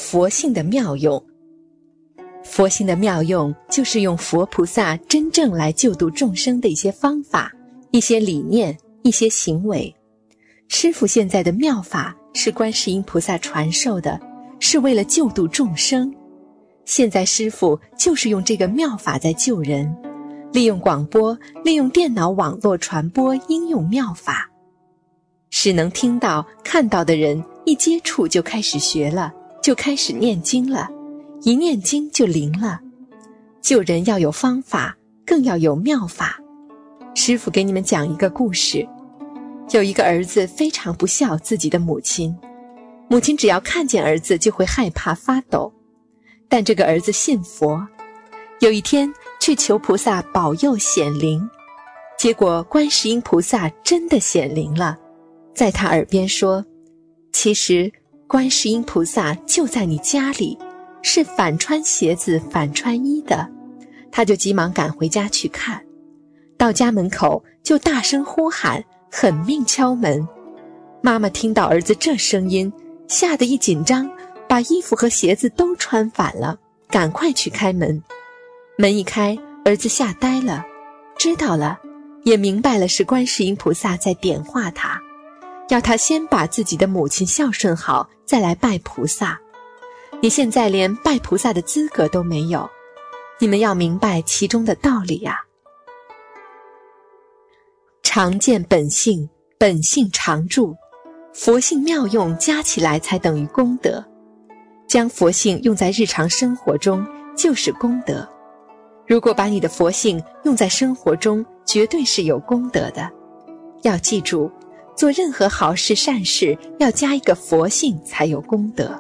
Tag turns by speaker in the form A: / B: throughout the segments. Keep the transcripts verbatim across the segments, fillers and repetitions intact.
A: 佛性的妙用。佛性的妙用就是用佛菩萨真正来救度众生的一些方法、一些理念、一些行为。师父现在的妙法是观世音菩萨传授的，是为了救度众生。现在师父就是用这个妙法在救人，利用广播，利用电脑网络传播应用妙法，使能听到看到的人一接触就开始学了，就开始念经了，一念经就灵了。救人要有方法，更要有妙法。师父给你们讲一个故事，有一个儿子非常不孝自己的母亲，母亲只要看见儿子就会害怕发抖，但这个儿子信佛，有一天去求菩萨保佑显灵，结果观世音菩萨真的显灵了，在他耳边说，其实观世音菩萨就在你家里，是反穿鞋子反穿衣的。他就急忙赶回家去看，到家门口就大声呼喊，狠命敲门。妈妈听到儿子这声音，吓得一紧张，把衣服和鞋子都穿反了，赶快去开门。门一开，儿子吓呆了，知道了，也明白了是观世音菩萨在点化他，要他先把自己的母亲孝顺好，再来拜菩萨。你现在连拜菩萨的资格都没有，你们要明白其中的道理呀、啊。常见本性，本性常住，佛性妙用加起来才等于功德。将佛性用在日常生活中就是功德。如果把你的佛性用在生活中，绝对是有功德的。要记住，做任何好事善事要加一个佛性才有功德。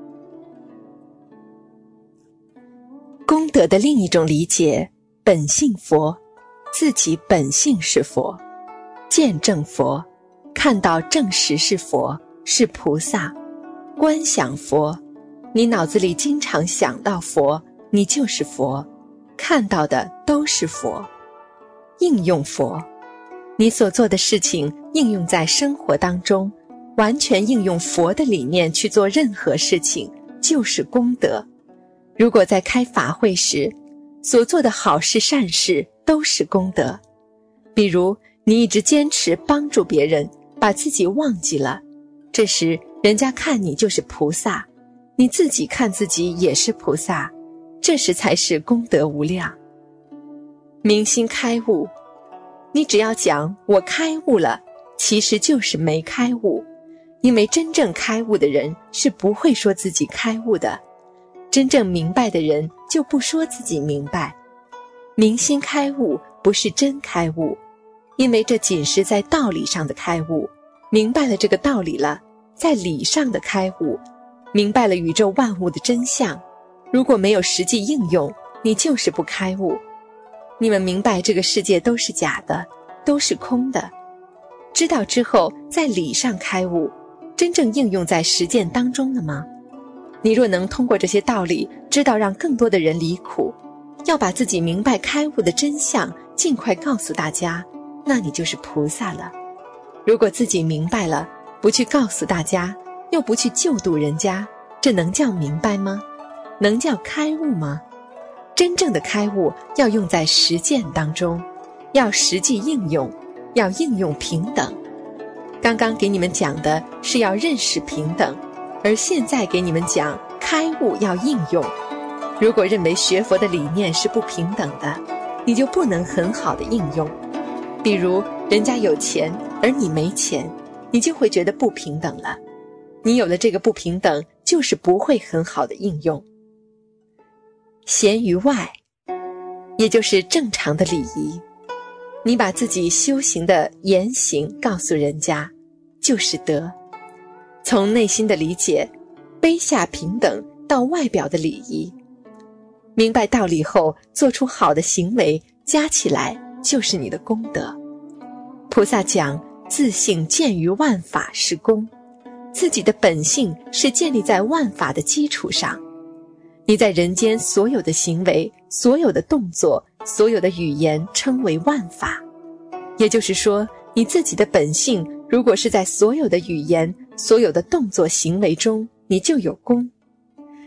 A: 功德的另一种理解，本性佛，自己本性是佛，见证佛，看到证实是佛，是菩萨，观想佛，你脑子里经常想到佛，你就是佛，看到的都是佛。应用佛，你所做的事情应用在生活当中，完全应用佛的理念去做任何事情，就是功德。如果在开法会时，所做的好事善事都是功德。比如你一直坚持帮助别人，把自己忘记了，这时人家看你就是菩萨，你自己看自己也是菩萨，这时才是功德无量。明心开悟，你只要讲我开悟了，其实就是没开悟，因为真正开悟的人是不会说自己开悟的，真正明白的人就不说自己明白。明心开悟不是真开悟，因为这仅是在道理上的开悟，明白了这个道理了，在理上的开悟，明白了宇宙万物的真相，如果没有实际应用，你就是不开悟。你们明白这个世界都是假的，都是空的，知道之后在理上开悟，真正应用在实践当中了吗？你若能通过这些道理知道让更多的人离苦，要把自己明白开悟的真相尽快告诉大家，那你就是菩萨了。如果自己明白了，不去告诉大家，又不去救度人家，这能叫明白吗？能叫开悟吗？真正的开悟要用在实践当中，要实际应用，要应用平等。刚刚给你们讲的是要认识平等，而现在给你们讲开悟要应用。如果认为学佛的理念是不平等的，你就不能很好的应用。比如人家有钱而你没钱，你就会觉得不平等了。你有了这个不平等，就是不会很好的应用。贤于外，也就是正常的礼仪，你把自己修行的言行告诉人家，就是德。从内心的理解，卑下平等到外表的礼仪，明白道理后做出好的行为，加起来就是你的功德。菩萨讲自性见于万法是功，自己的本性是建立在万法的基础上。你在人间所有的行为，所有的动作，所有的语言称为万法。也就是说，你自己的本性如果是在所有的语言，所有的动作行为中，你就有功。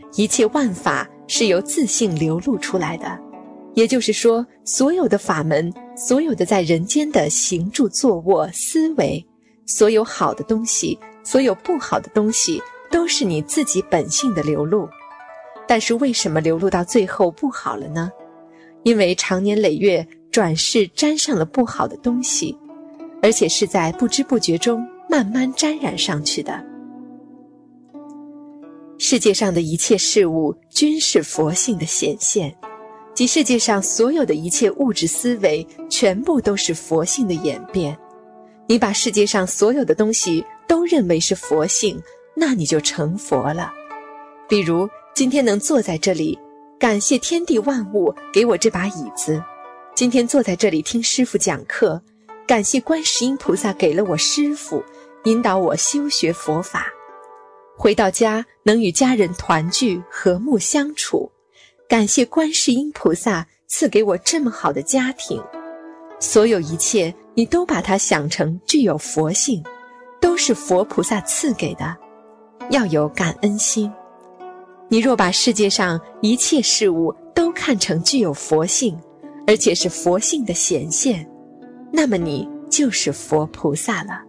A: 一切万法是由自性流露出来的。也就是说，所有的法门，所有的在人间的行住坐卧思维，所有好的东西，所有不好的东西，都是你自己本性的流露。但是为什么流露到最后不好了呢？因为长年累月转世沾上了不好的东西，而且是在不知不觉中慢慢沾染上去的。世界上的一切事物均是佛性的显现，即世界上所有的一切物质思维全部都是佛性的演变。你把世界上所有的东西都认为是佛性，那你就成佛了。比如今天能坐在这里，感谢天地万物给我这把椅子；今天坐在这里听师父讲课，感谢观世音菩萨给了我师父，引导我修学佛法；回到家能与家人团聚和睦相处，感谢观世音菩萨赐给我这么好的家庭。所有一切你都把它想成具有佛性，都是佛菩萨赐给的，要有感恩心。你若把世界上一切事物都看成具有佛性，而且是佛性的显现，那么你就是佛菩萨了。